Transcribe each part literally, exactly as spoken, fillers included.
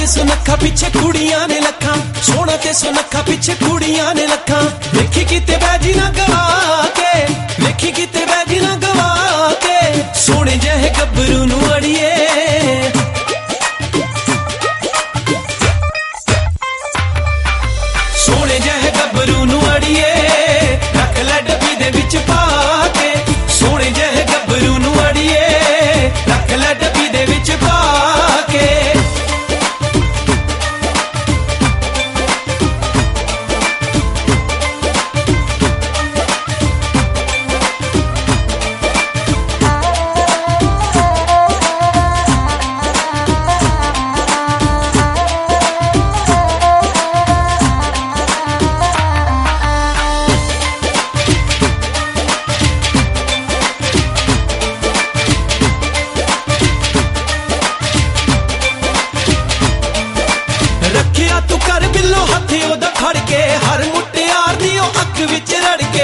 ते सुनखा पिछे कुड़ियां ने लखा, सोना ते सुनखा पिछे कुड़ियां ने लखा। वेखी किते बैजी ना गवा के, वेखी किते बैजी ना गवा के, सोने जहे गब्बरू नू अड़िए। सोने जहे गब्बरू नू अड़िए, रख लै डब्बी दे विच पा के। सोने जहे गब्बरू नू अड़िए, रख लै डब्बी दे विच पा के। रखिया तू कर बिल्लो हथे ओदा फड़ के, हर मुटियार दी ओ अख विच रड़ के।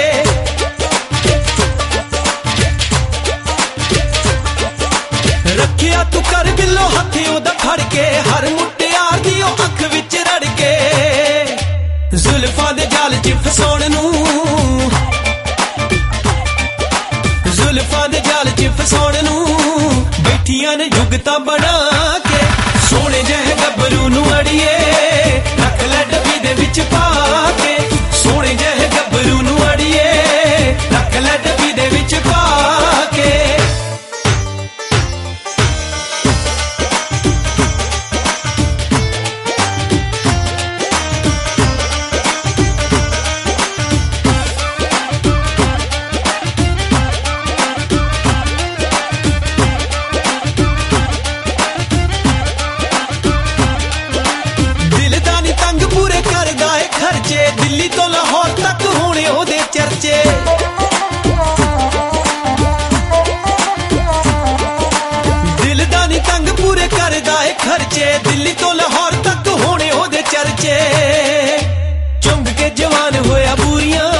रखिया तू कर बिल्लो हथे ओदा फड़ के, हर मुटियार दी ओ अख विच रड़ के। जुल्फां दे जाल च फसाउण नूं, जुल्फां दे जाल च फसाउण नूं, बैठियां ने जुगतां बना के। सोने जहे गब्बरू नू अड़िए, रख लै डब्बी दे विच पा के। सोने जहे गब्बरू नू अड़िए, रख लै डब्बी दे विच पा के। खर्चे दिल्ली तो लाहौर तक होने ओदे चर्चे। दिल दा नी तंग पूरे करदा ए खर्चे, दिल्ली तो लाहौर तक होने ओदे चर्चे। चुंग के जवान होया पूरियां,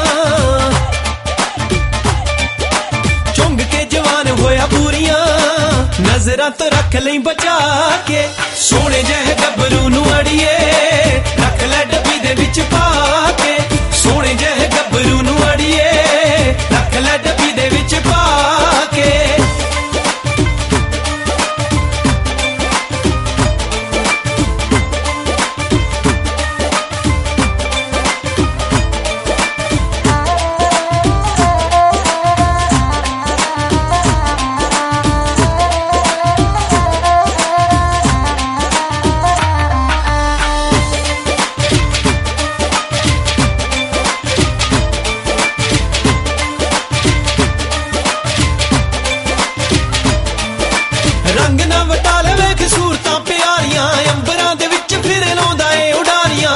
चुंग के जवान होया पूरियां, नजरां तो रख लई बचा के। सोने जहे गब्बरू नू अड़िए, रख लै डब्बी दे विच पा के। सोने जहे गब्बरू नू अड़िए, रख लै डब्बी दे विच पा के। रंग ना वटाले वेख सूरतां प्यारियां, अंबरां दे विच फिर लाउंदा ए उडारियां।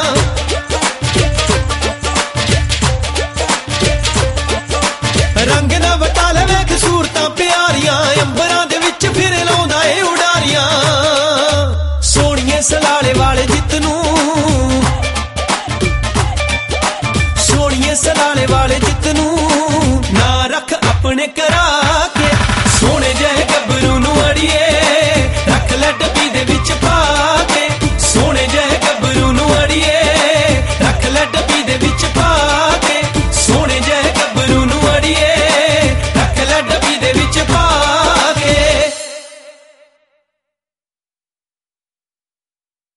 रंग ना वटाले वेख सूरतां प्यारियां, अंबरां दे विच फिर लाउंदा ए उडारियां। सोहणिए सलाले वाले जितनू, सोहणिए सलाले वाले जितनू, ना रख अपने करा के।